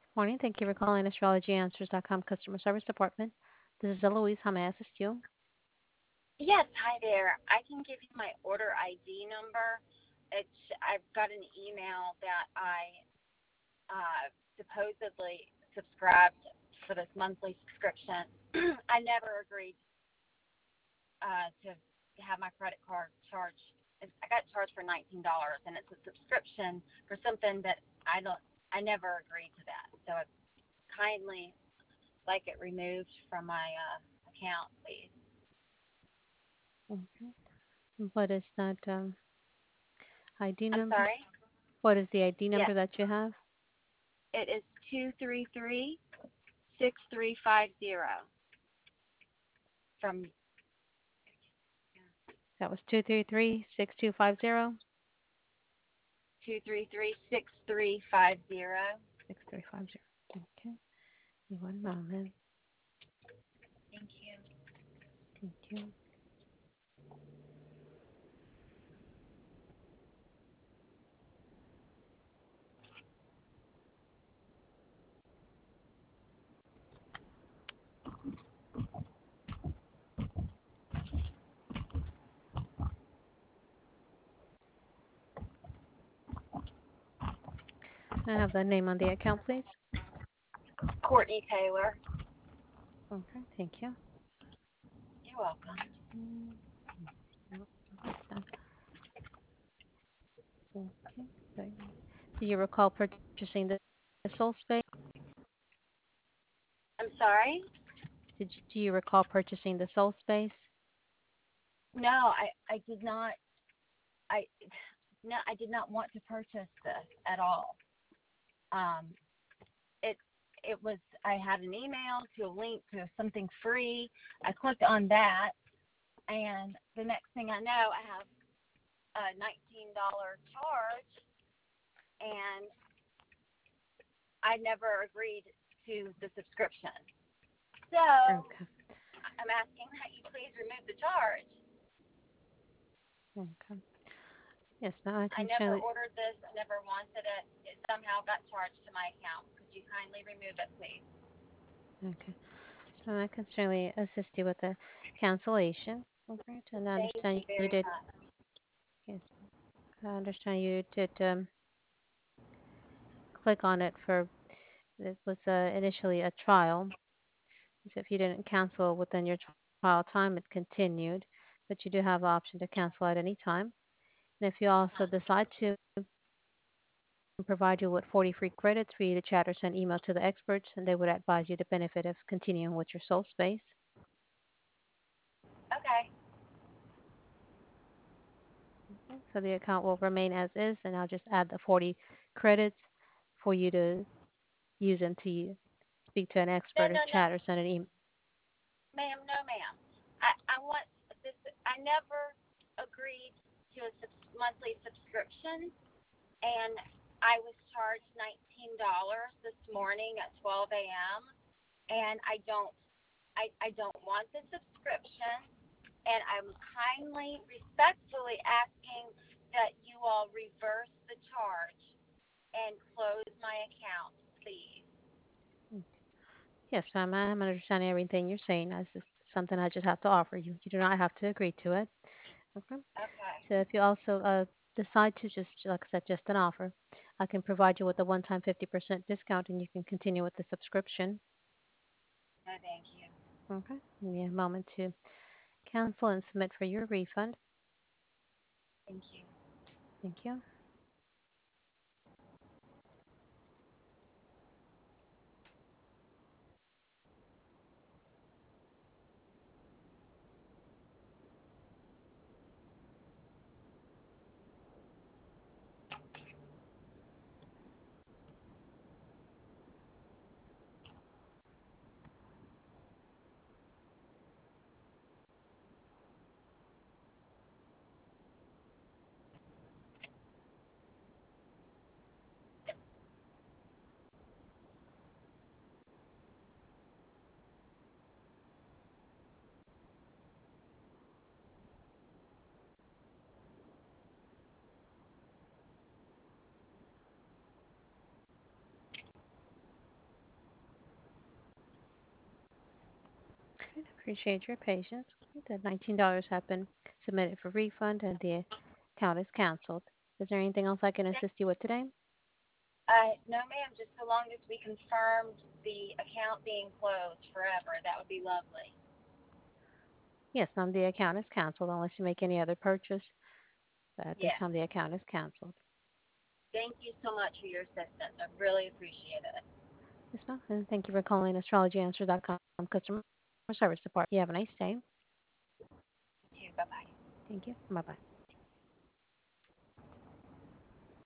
Morning. Thank you for calling astrologyanswers.com customer service department. This is Eloise. How may I assist you? Yes, hi there. I can give you my order ID number. I've got an email that I supposedly subscribed for this monthly subscription. I never agreed to have my credit card charged. I got charged for $19, and it's a subscription for something that I never agreed to that. So I kindly like it removed from my account, please. Okay. What is that ID I'm number? sorry. What is the ID Yes, number that you have? it is 233-6350 from That was 233-6250. 233-6350. 6350. Okay. One moment. Thank you. Thank you. I have the name on the account, please. Courtney Taylor. Okay. Thank you. You're welcome. Mm, no, that's not- Okay. So, do you recall purchasing the soul space? I'm sorry. Do you recall purchasing the soul space? No, I did not. I no, I did not want to purchase this at all. Um, it it was. I had an email to a link to something free. I clicked on that, and the next thing I know, I have a $19 charge, and I never agreed to the subscription. So Okay. I'm asking that you please remove the charge. Okay. Yes, ma'am. I I can never certainly. ordered this. I never wanted it. It somehow got charged to my account. Could you kindly remove it, please? Okay. So I can certainly assist you with the cancellation. Okay. And I Thank understand you you very did. much. Yes, I understand you did click on it for. It was initially a trial. So if you didn't cancel within your trial time, it continued. But you do have the option to cancel at any time. And if you also Uh-huh. decide to provide you with 40 free credits for you to chat or send email to the experts, and they would advise you the benefit of continuing with your soul space. Okay. Okay, so the account will remain as is, and I'll just add the 40 credits for you to use them to speak to an No, expert or no, no, chat or send an email. ma'am, no, ma'am. I want this. I never agreed to a monthly subscription, and I was charged $19 this morning at 12 a.m. And I don't want the subscription, and I'm kindly, respectfully asking that you all reverse the charge and close my account, please. Mm. Yes, ma'am, I'm understanding everything you're saying. This is something I just have to offer you. You do not have to agree to it. Okay. Okay. So if you also decide to just, like I said, just an offer, I can provide you with a one-time 50% discount, and you can continue with the subscription. No, thank you. Okay. Give me a moment to cancel and submit for your refund. Thank you. Thank you. Appreciate your patience. The $19 have been submitted for refund and the account is canceled. Is there anything else I can assist you with today? No, ma'am. Just so long as we confirmed the account being closed forever, that would be lovely. Yes, ma'am, the account is canceled unless you make any other purchase. But at this Yes. time, the account is canceled. Thank you so much for your assistance. I really appreciate it. Yes, ma'am. And thank you for calling astrologyanswers.com customer service department. You have a nice day. You too. Bye bye. Thank you. Bye bye.